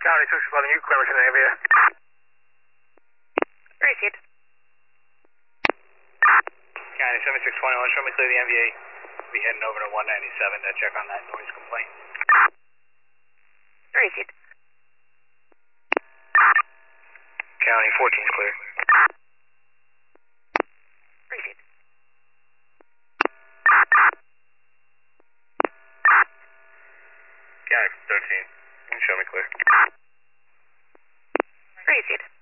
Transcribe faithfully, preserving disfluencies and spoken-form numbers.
County six eleven, you clear mission area. Received. County seven six two one, show me clear the M V A. Be heading over to one ninety-seven to check on that noise complaint. Received. County fourteen's clear. Received. County thirteen, show me clear. Received.